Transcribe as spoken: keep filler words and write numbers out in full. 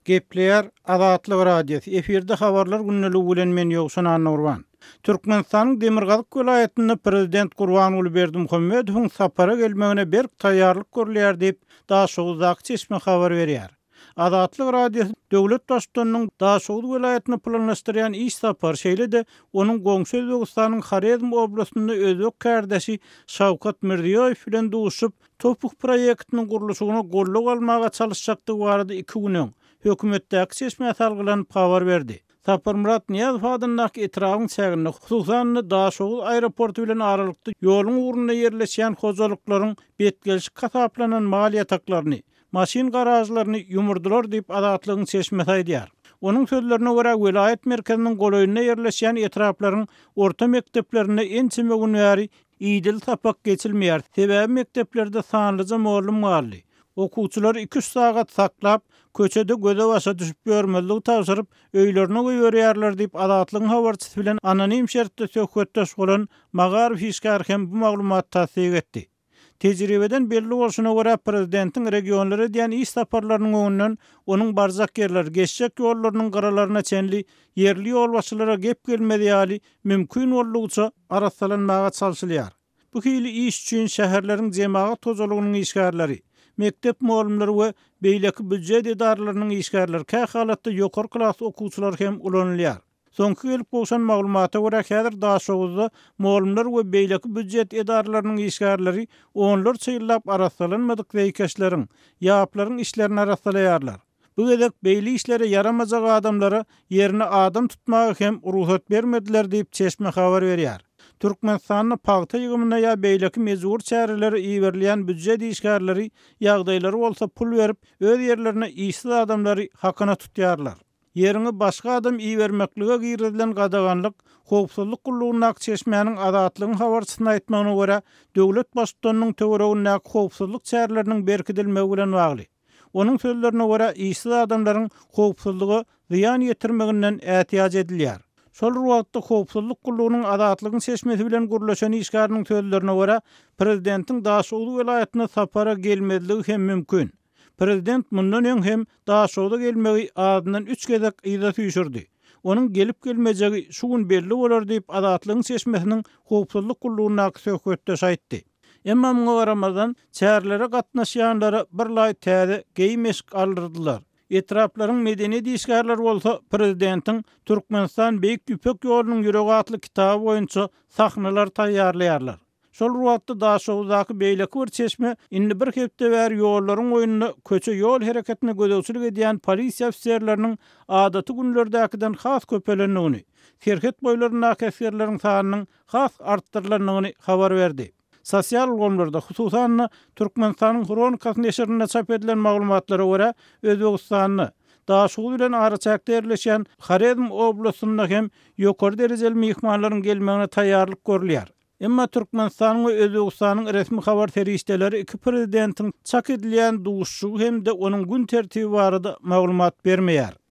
Gepleýär Azatlyk radiosu. Eferde habarlar günnälik bilen men Ýogşan Annurwan. Türkmenistanyň Demirgazyk welaýatynda prezident Gurbanuly Berdimuhammedowyň sapara gelmegine berk taýýarlyk görülýär diýip Daşowuzdaky çeşme habar berýär. Azatlyk radiosu döwlet başçysynyň Daşowuz welaýatyny planlaşdyrýan iş sapary şeýle-de onuň goňşy Özbegistanyň Xarezm oblastynda özbek kardeşi Şawkat Mirziýoýew bilen duşup topuk proýektiniň gurulşygyna golluk almaga çalışjakdygy barada iki günden hökümetdäki çeşme salgylanyp habar berdi. Sapar Murat Niýazow adynyň etragyň çägini hususan Daşowuz aeroportu bilen aralykda ýoluň urunda ýerleşýän hojalyklaryň betgelişi kasaplanan mal ýataklaryny, maşin garajlaryny ýumurdylar diýip Azatlygyň çeşme aýdýar. Onun sözlerine göre vilayet merkezinin goloyuna yerleşen etrafların orta mekteplerine en çime günleri idil tapak geçilmeyer. Sebebi mekteplerde sanlıca moğlum mahalli. Okuwçylar iki üç saat saklap, köçede göze başa düşüp görmezlik tavsırıp, öylerine göýürýärler diýip Azatlygyň habarçysy bilen anonim şertde söhbetdeş bolan Magar Fiskar hem bu maglumat tasdik etdi. Tejribeden belli bolşuna göre prezidentiň regionlara diýen iş saparlarynyň öňünden onuň barzak yerler, geçjek ýollarynyň garalaryna çenli yerli ýol başçylara gep gelmedi ýaly mümkin boldugyça arasalanmaga çalşylýar. Bu hili iş üçin şäherleriň jemaat tozalygynyň işgärleri, mektep muallimleri we beýleki büdjet edaralarynyň işgärleri kä halatda ýokary klass okuwçylar hem ulanylýar. Soňky gelip bolşan maglumata görä häzir Daşowuzda muallimler we beýleki büdjet edaralarynyň işgärleri onlar çyýlap arasalanmadyk weýkeşleriň, ýaplaryň işlerini arasalanýarlar. Bu gedek beýli işlere yaramajak adamlara yerine adam tutmagy hem ruhsat bermediler diýip çeşme habar berýär. Türkmenistanyň paýta ýygymyna ýa beýleki mezur çäreleri iýerleýän büdjet işgärleri ýagdaýlary bolsa pul berip öz ýerlerine işsiz adamlary hakyna tutýarlar. Yerini başga adam iýermeklige girdilen gadaganlyk, howpsuzlyk gullugyna çeşmenin Azatlygyň habarçysyna aýtmagyna görä, döwlet başçysynyň töwereginde howpsuzlyk çäreleriniň berkidilmegi bilen bagly. Onuň sözlerine görä, işsiz adamlaryň howpsuzlygy ziýan ýetirmeginden ähtiýaç edilýär. Şol wagtda howpsuzlyk gullugynyň Azatlygyň çeşmesi bilen gurulşan işgäriniň sözlerine görä, prezidentiň Daşowuz welaýatyna sapara gelmezligi hem mümkin. Prezident mundan öň hem Daşowuzda gelmegi adından üç gezek ýyza tüýşürdi. Onuň gelip gelmejegi şu gün belli bolar diýip Azatlygyň çeşmesiniň howpsuzlyk gullugyna söhbetde aýtdy. Emma muňa garamadan çärlere gatnaşýanlary birlaý täze geýmeşik aldyrdylar. Etraflaryň medeniýet işgärleri bolsa prezidentiň Türkmenistan Beýik Ýüpek ýolunyň ýüregi atly kitaby boýunça sahnalar taýýarlaýarlar. Şol wagtda Daşowuzdaky beýleki bir çeşme indi bir hepde bäri ýollaryň oýunyna köçe ýol hereketine gödäwçilik edýän polisiýa ofisiýerleriniň adaty günlerdäkinden has köpelendigini, serhet boýlaryndäki äsgerleriň sanynyň has artdyrylanyny habar berdi. Sosial gomlarda hususan Türkmenistanyň Hronikasy neşrine çap edilen maglumatlara görä, Özbegistanyň Daşowuz bilen araçakda ýerleşen Xarezm oblastynda hem ýokary derejeli mehmanlaryň gelmegine taýýarlyk görülýär. Emma Türkmenistanyň we Özbegistanyň resmi habar terişdeleri iki prezidentiň çak edilýän duşuşy hem de onuň gün tertibi barada maglumat bermeýär.